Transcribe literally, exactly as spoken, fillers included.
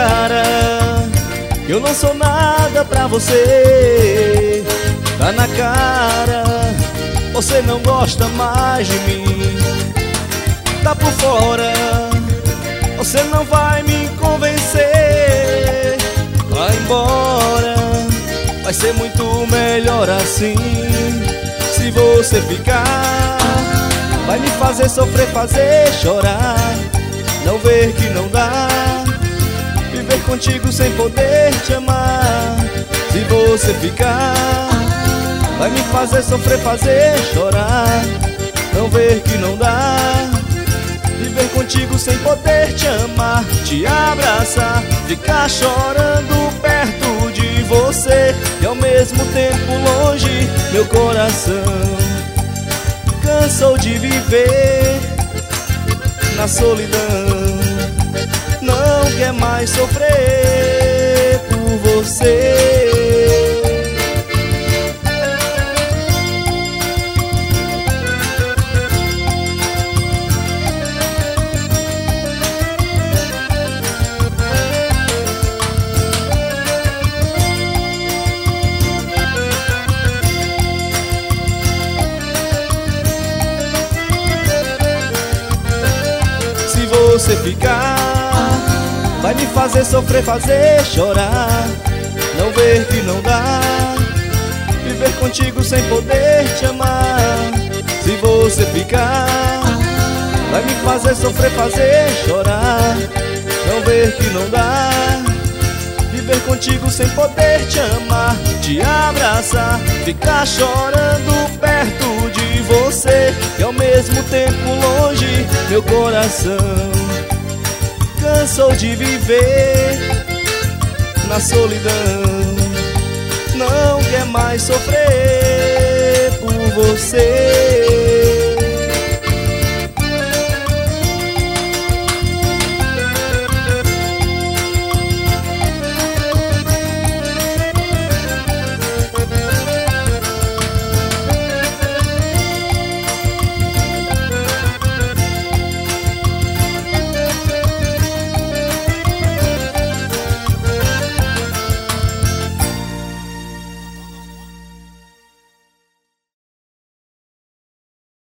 cara, eu não sou nada pra você. Tá na cara, você não gosta mais de mim. Tá por fora, você não vai me convencer. Vai embora, vai ser muito melhor assim. Se você ficar, vai me fazer sofrer, fazer chorar. Não ver que não dá viver contigo sem poder te amar. Se você ficar, vai me fazer sofrer, fazer chorar. Não ver que não dá viver contigo sem poder te amar. Te abraçar, ficar chorando perto de você e ao mesmo tempo longe. Meu coração cansou de viver na solidão, não quer mais sofrer por você. Se você ficar, vai me fazer sofrer, fazer chorar. Não ver que não dá viver contigo sem poder te amar. Se você ficar, vai me fazer sofrer, fazer chorar. Não ver que não dá viver contigo sem poder te amar. Te abraçar, ficar chorando perto de você e ao mesmo tempo longe. Meu coração cansou de viver na solidão, não quer mais sofrer por você.